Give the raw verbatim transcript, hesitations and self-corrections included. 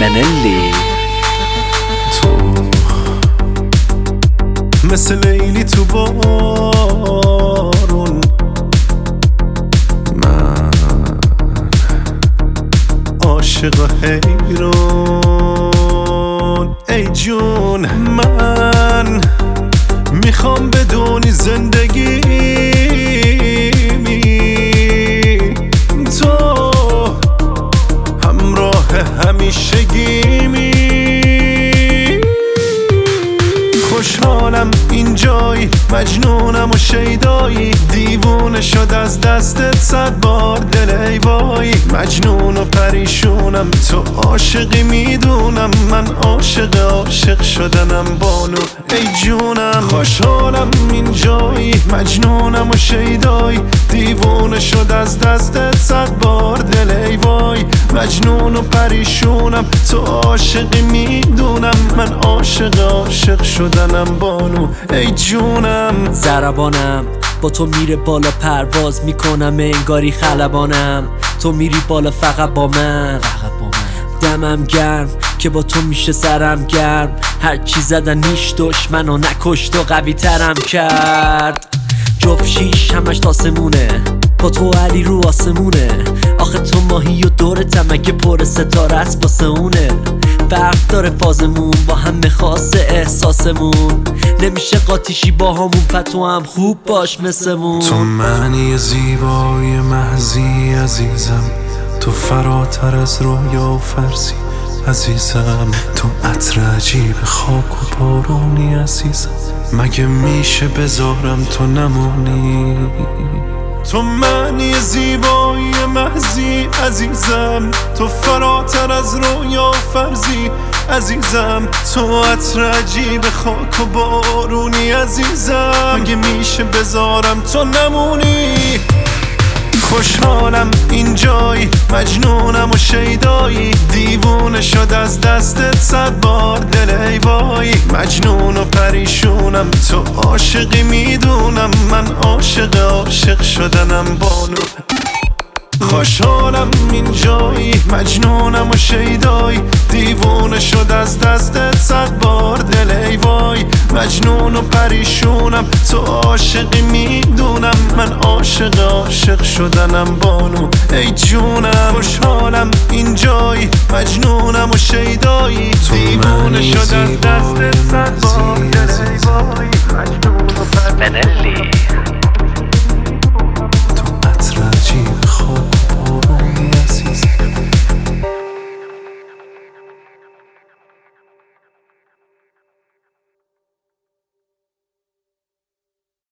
منلی تو مثل لیلی تو بارون، من عاشق حیران. ای جون من میخوام بدونی زندگی می تو همراه همیشگیمی. خوشحالم اینجایی، مجنونم و شیدایی، دیوونه شد از دستت صد بار دل ای وای. مجنون و پریشونم، تو عاشقی میدونم، من عاشق عاشق شدنم بانو ای جونم. خوشحالم اینجایی، مجنونم و شیدایی، دیوونه شد از دستت صد بار دل ای وای. مجنون و پریشونم، تو عاشقی میدونم، من عاشق عاشق شدنم بانو ای جونم. ضربانم با تو میره بالا، پرواز میکنم انگاری خلبانم. تو میری بالا فقط با من، دمم گرم که با تو میشه سرم گرم. هر چی زدن نیش دشمنو نکشت و قوی ترم کرد. جفت شیش همش تاسمونه، با تو علی رو آسمونه. آخه تو ماهی و دور تمکه پر ستاره است واسه اونه. فرق داره فازمون با هم خاصه احساسمون، نمیشه قاطیشی با همون پتو هم خوب باش مثلمون. تو معنی زیبای محضی عزیزم، تو فراتر از رویا و فرضی عزیزم. تو عطر عجیب خاک و بارونی عزیزم، مگه میشه بذارم تو نمونی. تو معنی زیبایی محضی عزیزم، تو فراتر از رویا و فرضی عزیزم. تو عطر عجیب خاک و بارونی عزیزم، مگه میشه بذارم تو نمونی. خوشحالم اینجایی، مجنونم و شیدایی، دیوونه شد از دستت صد بار دل ای وای. مجنون و پریشونم، تو عاشقی میدونم، من عاشق عاشق شدنم بانو. خوشحالم اینجایی، مجنونم و شیدایی، دیوونه شد از دستت صد بار دل ای وای. مجنون و پریشونم، تو عاشقی میدونم، من عاشق عاشق شدنم بانو ای جونم. خوشحالم اینجایی، مجنونم و شیدایی، دیوونه شد از دستت